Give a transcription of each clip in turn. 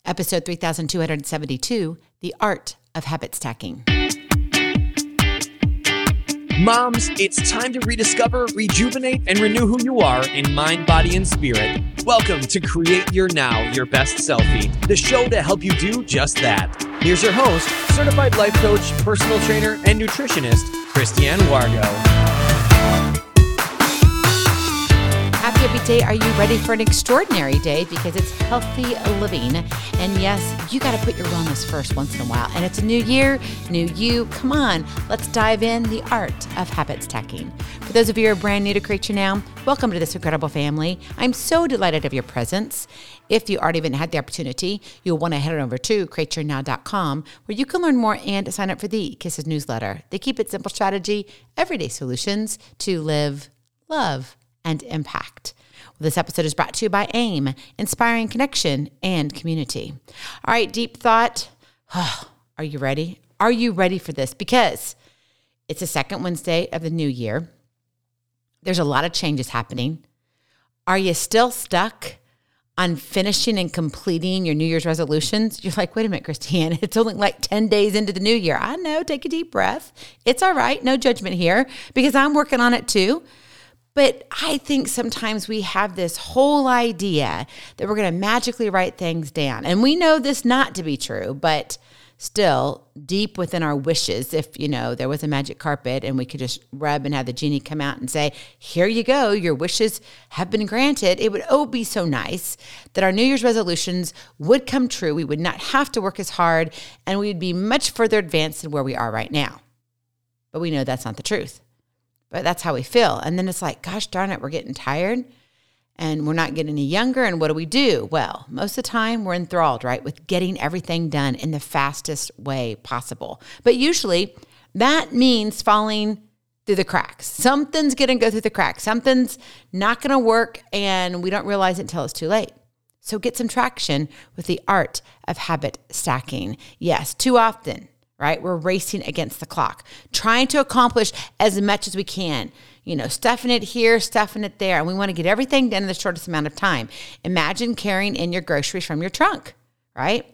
Episode 3272, The Art of Habit Stacking. Moms, it's time to rediscover, rejuvenate, and renew who you are in mind, body, and spirit. Welcome to Create Your Now, Your Best Selfie, the show to help you do just that. Here's your host, certified life coach, personal trainer, and nutritionist, Christiane Wargo. Happy day. Are you ready for an extraordinary day? Because it's healthy living. And yes, you got to put your wellness first once in a while. And it's a new year, new you. Come on, let's dive in the art of habit stacking. For those of you who are brand new to Create Your Now, welcome to this incredible family. I'm so delighted of your presence. If you already haven't had the opportunity, you'll want to head on over to createyournow.com where you can learn more and sign up for the Kisses newsletter. They keep it simple strategy, everyday solutions to live, love, and impact. Well, this episode is brought to you by AIM, Inspiring Connection and Community. All right, deep thought. Are you ready? Are you ready for this? Because it's the second Wednesday of the new year. There's a lot of changes happening. Are you still stuck on finishing and completing your New Year's resolutions? You're like, wait a minute, Christiane, it's only like 10 days into the new year. I know, take a deep breath. It's all right, no judgment here, because I'm working on it too. But I think sometimes we have this whole idea that we're going to magically write things down. And we know this not to be true, but still deep within our wishes, if, there was a magic carpet and we could just rub and have the genie come out and say, here you go, your wishes have been granted. It would be so nice that our New Year's resolutions would come true. We would not have to work as hard and we would be much further advanced than where we are right now. But we know that's not the truth. But that's how we feel. And then it's like, gosh darn it, we're getting tired and we're not getting any younger. And what do we do? Well, most of the time we're enthralled, right, with getting everything done in the fastest way possible. But usually that means falling through the cracks. Something's going to go through the cracks. Something's not going to work and we don't realize it until it's too late. So get some traction with the art of habit stacking. Yes, too often, right? We're racing against the clock, trying to accomplish as much as we can, stuffing it here, stuffing it there. And we want to get everything done in the shortest amount of time. Imagine carrying in your groceries from your trunk, right?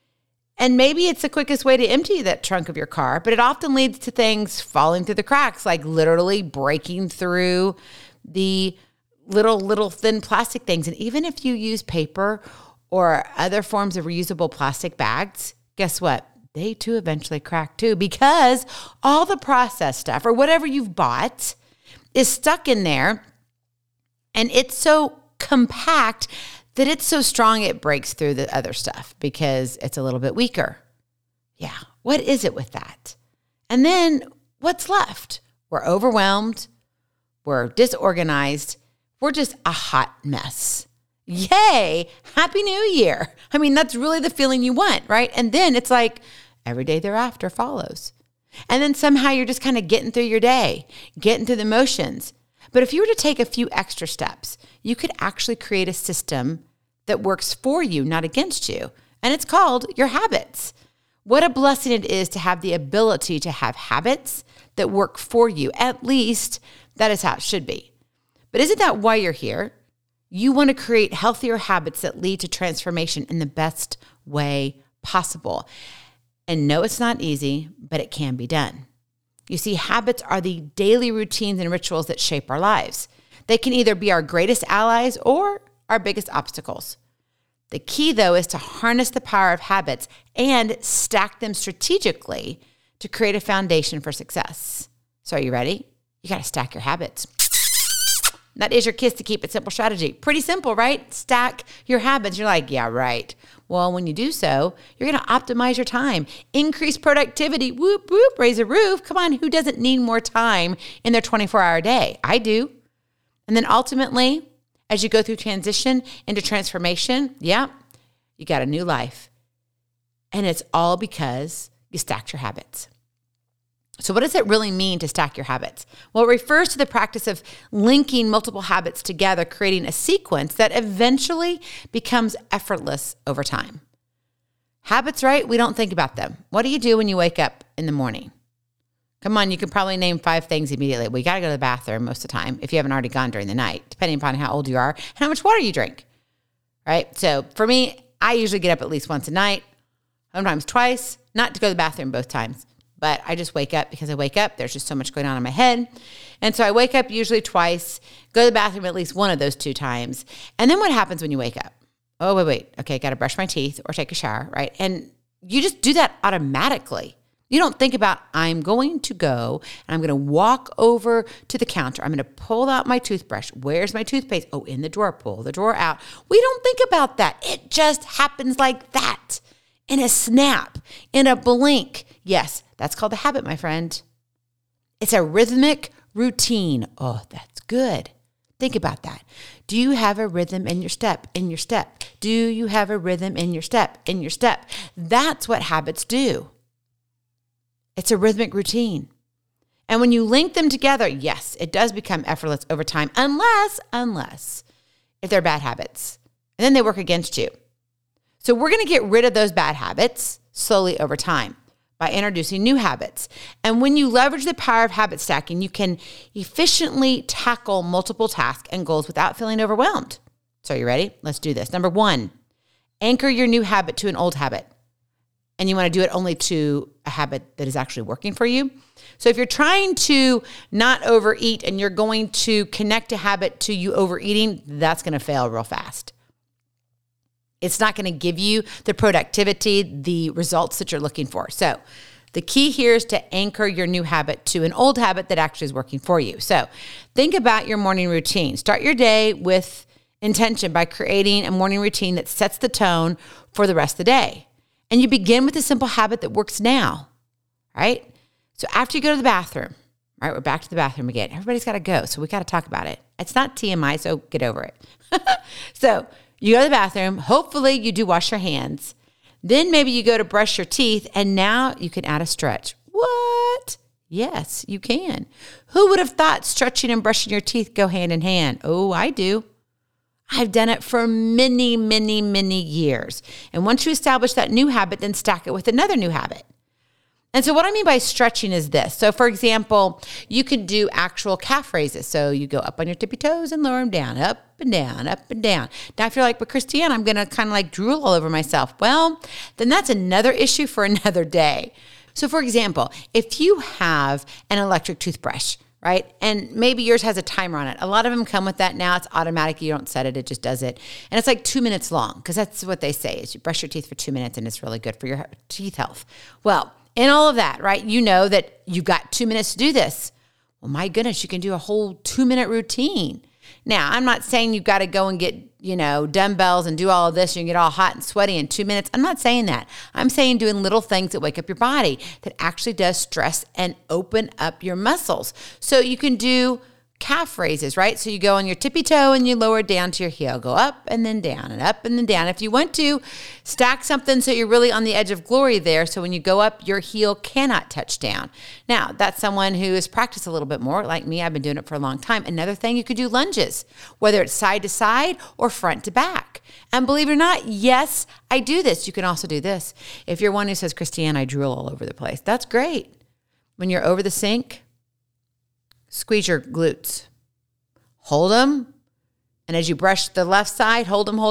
And maybe it's the quickest way to empty that trunk of your car, but it often leads to things falling through the cracks, like literally breaking through the little thin plastic things. And even if you use paper or other forms of reusable plastic bags, guess what? They too eventually crack too, because all the processed stuff or whatever you've bought is stuck in there and it's so compact that it's so strong it breaks through the other stuff because it's a little bit weaker. Yeah, what is it with that? And then what's left? We're overwhelmed, we're disorganized, we're just a hot mess. Yay, Happy New Year. I mean, that's really the feeling you want, right? And then it's like every day thereafter follows. And then somehow you're just kind of getting through your day, getting through the motions. But if you were to take a few extra steps, you could actually create a system that works for you, not against you. And it's called your habits. What a blessing it is to have the ability to have habits that work for you. At least that is how it should be. But isn't that why you're here? You want to create healthier habits that lead to transformation in the best way possible. And no, it's not easy, but it can be done. You see, habits are the daily routines and rituals that shape our lives. They can either be our greatest allies or our biggest obstacles. The key, though, is to harness the power of habits and stack them strategically to create a foundation for success. So are you ready? You got to stack your habits. That is your kiss to keep it simple strategy. Pretty simple, right? Stack your habits. You're like, yeah, right. Well, when you do so, you're going to optimize your time, increase productivity, whoop, whoop, raise a roof. Come on, who doesn't need more time in their 24-hour day? I do. And then ultimately, as you go through transition into transformation, you got a new life. And it's all because you stacked your habits. So what does it really mean to stack your habits? Well, it refers to the practice of linking multiple habits together, creating a sequence that eventually becomes effortless over time. Habits, right? We don't think about them. What do you do when you wake up in the morning? Come on, you can probably name 5 things immediately. Well, you got to go to the bathroom most of the time if you haven't already gone during the night, depending upon how old you are and how much water you drink, right? So for me, I usually get up at least once a night, sometimes twice, not to go to the bathroom both times. But I just wake up because I wake up. There's just so much going on in my head. And so I wake up usually twice, go to the bathroom at least one of those 2 times. And then what happens when you wake up? Oh, wait. Okay, got to brush my teeth or take a shower, right? And you just do that automatically. You don't think about, I'm going to go and I'm going to walk over to the counter. I'm going to pull out my toothbrush. Where's my toothpaste? Oh, in the drawer. Pull the drawer out. We don't think about that. It just happens like that. In a snap, in a blink. Yes, that's called a habit, my friend. It's a rhythmic routine. Oh, that's good. Think about that. Do you have a rhythm in your step, in your step? Do you have a rhythm in your step, in your step? That's what habits do. It's a rhythmic routine. And when you link them together, yes, it does become effortless over time, unless if they're bad habits. And then they work against you. So we're going to get rid of those bad habits slowly over time by introducing new habits. And when you leverage the power of habit stacking, you can efficiently tackle multiple tasks and goals without feeling overwhelmed. So you ready? Let's do this. Number 1, anchor your new habit to an old habit. And you want to do it only to a habit that is actually working for you. So if you're trying to not overeat and you're going to connect a habit to you overeating, that's going to fail real fast. It's not going to give you the productivity, the results that you're looking for. So the key here is to anchor your new habit to an old habit that actually is working for you. So think about your morning routine. Start your day with intention by creating a morning routine that sets the tone for the rest of the day. And you begin with a simple habit that works now, right? So after you go to the bathroom, right, we're back to the bathroom again. Everybody's got to go, so we got to talk about it. It's not TMI, so get over it. So you go to the bathroom. Hopefully you do wash your hands. Then maybe you go to brush your teeth, and now you can add a stretch. What? Yes, you can. Who would have thought stretching and brushing your teeth go hand in hand? Oh, I do. I've done it for many, many, many years. And once you establish that new habit, then stack it with another new habit. And so what I mean by stretching is this. So for example, you could do actual calf raises. So you go up on your tippy toes and lower them down, up and down, up and down. Now if you're like, but Christiane, I'm going to kind of like drool all over myself. Well, then that's another issue for another day. So for example, if you have an electric toothbrush, right? And maybe yours has a timer on it. A lot of them come with that now. It's automatic. You don't set it. It just does it. And it's like 2 minutes long because that's what they say is you brush your teeth for 2 minutes and it's really good for your teeth health. Well, in all of that, right? You know that you've got 2 minutes to do this. Well, my goodness, you can do a whole 2-minute routine. Now, I'm not saying you've got to go and get, dumbbells and do all of this and you get all hot and sweaty in 2 minutes. I'm not saying that. I'm saying doing little things that wake up your body that actually does stress and open up your muscles. So you can do calf raises, right? So you go on your tippy toe and you lower it down to your heel. Go up and then down and up and then down. If you want to, stack something so you're really on the edge of glory there. So when you go up, your heel cannot touch down. Now, that's someone who has practiced a little bit more. Like me, I've been doing it for a long time. Another thing, you could do lunges, whether it's side to side or front to back. And believe it or not, yes, I do this. You can also do this. If you're one who says, Christiane, I drool all over the place, that's great. When you're over the sink, squeeze your glutes. Hold them. And as you brush the left side, hold them.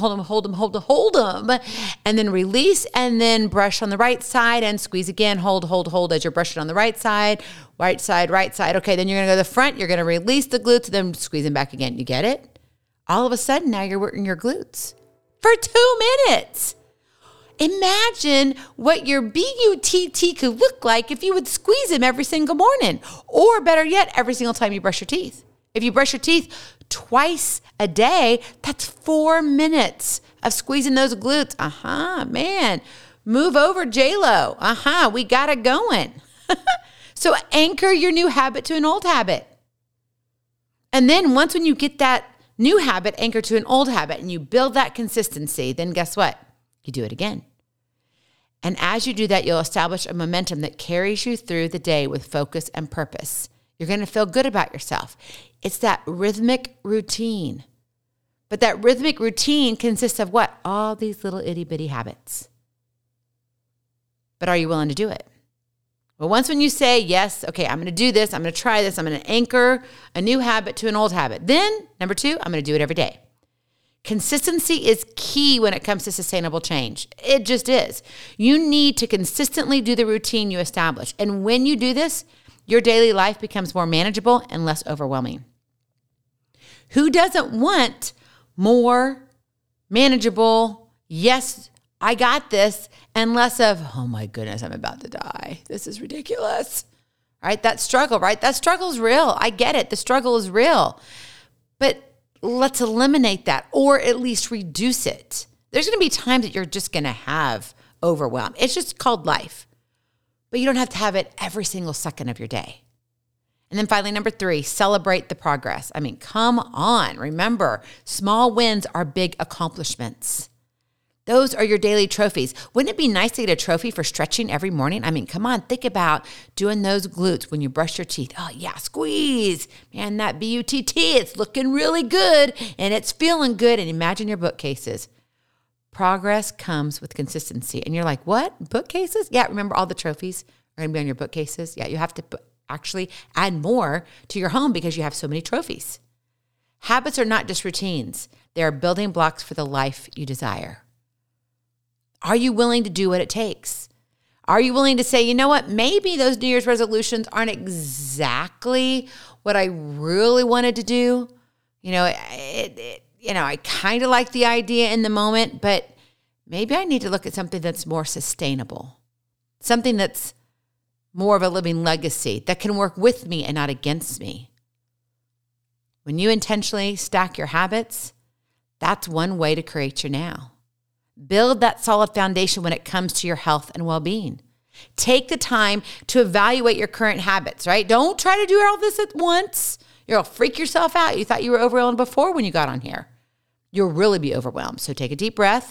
And then release and then brush on the right side and squeeze again. Hold as you're brushing on the right side. Right side. Okay, then you're going to go to the front. You're going to release the glutes and then squeeze them back again. You get it? All of a sudden, now you're working your glutes for 2 minutes. Imagine what your BUTT could look like if you would squeeze them every single morning, or better yet, every single time you brush your teeth. If you brush your teeth twice a day, that's 4 minutes of squeezing those glutes. Man. Move over, J-Lo. We got it going. So anchor your new habit to an old habit. And then once when you get that new habit anchored to an old habit and you build that consistency, then guess what? You do it again. And as you do that, you'll establish a momentum that carries you through the day with focus and purpose. You're going to feel good about yourself. It's that rhythmic routine. But that rhythmic routine consists of what? All these little itty bitty habits. But are you willing to do it? Well, once when you say, yes, okay, I'm going to do this, I'm going to try this, I'm going to anchor a new habit to an old habit. Then, number 2, I'm going to do it every day. Consistency is key when it comes to sustainable change. It just is. You need to consistently do the routine you establish. And when you do this, your daily life becomes more manageable and less overwhelming. Who doesn't want more manageable, yes, I got this, and less of, oh my goodness, I'm about to die. This is ridiculous. Right? That struggle, right? That struggle is real. I get it. The struggle is real. But let's eliminate that or at least reduce it. There's going to be times that you're just going to have overwhelm. It's just called life. But you don't have to have it every single second of your day. And then finally, number 3, celebrate the progress. I mean, come on. Remember, small wins are big accomplishments. Those are your daily trophies. Wouldn't it be nice to get a trophy for stretching every morning? I mean, come on, think about doing those glutes when you brush your teeth. Oh yeah, squeeze. Man, that BUTT, it's looking really good and it's feeling good. And imagine your bookcases. Progress comes with consistency. And you're like, what? Bookcases? Yeah, remember all the trophies are going to be on your bookcases? Yeah, you have to actually add more to your home because you have so many trophies. Habits are not just routines. They are building blocks for the life you desire. Are you willing to do what it takes? Are you willing to say, you know what, maybe those New Year's resolutions aren't exactly what I really wanted to do? You know, I kind of like the idea in the moment, but maybe I need to look at something that's more sustainable, something that's more of a living legacy that can work with me and not against me. When you intentionally stack your habits, that's one way to create your now. Build that solid foundation when it comes to your health and well-being. Take the time to evaluate your current habits, right? Don't try to do all this at once. You'll freak yourself out. You thought you were overwhelmed before when you got on here. You'll really be overwhelmed. So take a deep breath.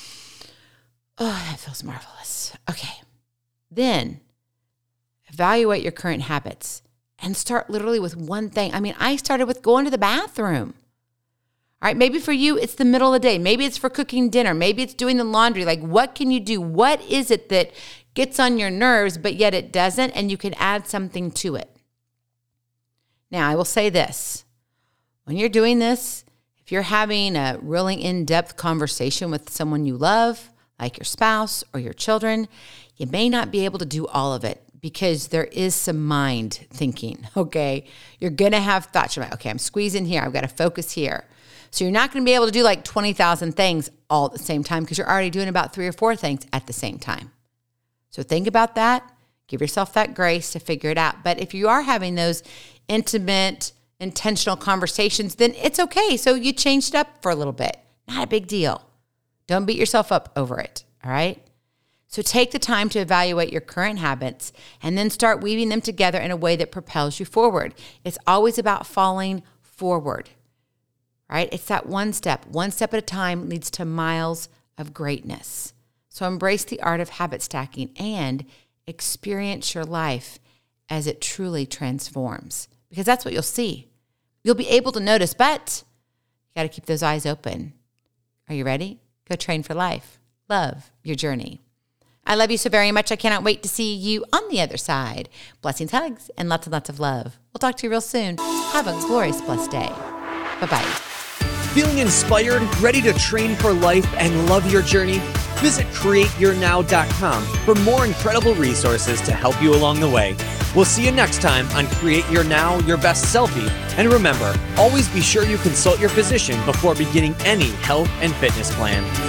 Oh, that feels marvelous. Okay. Then evaluate your current habits and start literally with one thing. I mean, I started with going to the bathroom. All right, maybe for you, it's the middle of the day. Maybe it's for cooking dinner. Maybe it's doing the laundry. Like, what can you do? What is it that gets on your nerves, but yet it doesn't, and you can add something to it? Now, I will say this. When you're doing this, if you're having a really in-depth conversation with someone you love, like your spouse or your children, you may not be able to do all of it because there is some mind thinking, okay? You're going to have thoughts. You're like, okay, I'm squeezing here. I've got to focus here. So you're not going to be able to do like 20,000 things all at the same time because you're already doing about 3 or 4 things at the same time. So think about that. Give yourself that grace to figure it out. But if you are having those intimate, intentional conversations, then it's okay. So you changed it up for a little bit. Not a big deal. Don't beat yourself up over it, all right? So take the time to evaluate your current habits and then start weaving them together in a way that propels you forward. It's always about falling forward. Right? It's that one step at a time leads to miles of greatness. So embrace the art of habit stacking and experience your life as it truly transforms, because that's what you'll see. You'll be able to notice, but you got to keep those eyes open. Are you ready? Go train for life. Love your journey. I love you so very much. I cannot wait to see you on the other side. Blessings, hugs, and lots of love. We'll talk to you real soon. Have a glorious, blessed day. Bye-bye. Feeling inspired, ready to train for life and love your journey? Visit CreateYourNow.com for more incredible resources to help you along the way. We'll see you next time on Create Your Now, Your Best Selfie. And remember, always be sure you consult your physician before beginning any health and fitness plan.